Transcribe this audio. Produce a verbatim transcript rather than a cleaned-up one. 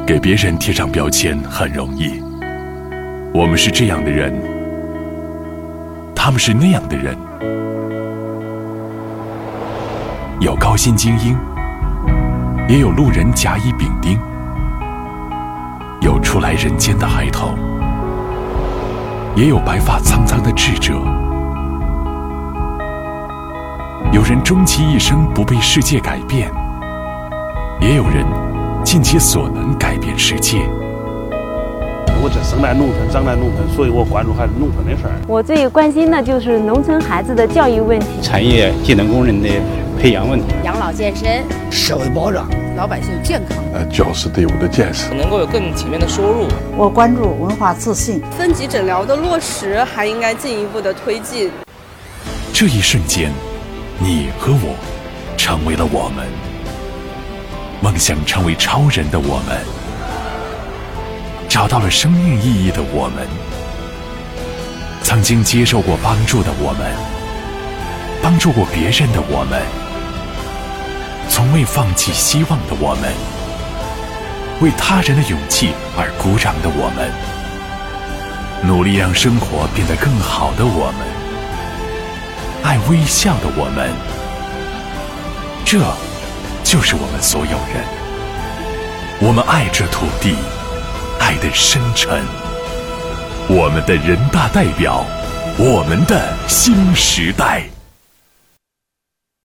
给别人贴上标签很容易，我们是这样的人，他们是那样的人，有高薪精英，也有路人甲乙丙丁，有初来人间的孩童，也有白发苍苍的智者，有人终其一生不被世界改变，也有人尽其所能改变世界。 我这生在农村，长在农村，所以我关注还是农村的事儿。 我最关心的就是农村孩子的教育问题、 产业技能工人的培养问题、 养老健身、 社会保障、 老百姓健康、 呃教师队伍的建设， 能够有更体面的收入。 我关注文化自信， 分级诊疗的落实还应该进一步的推进。 这一瞬间，你和我成为了我们，梦想成为超人的我们，找到了生命意义的我们，曾经接受过帮助的我们，帮助过别人的我们，从未放弃希望的我们，为他人的勇气而鼓掌的我们，努力让生活变得更好的我们，爱微笑的我们，这就是我们所有人。我们爱这土地，爱得深沉。我们的人大代表，我们的新时代。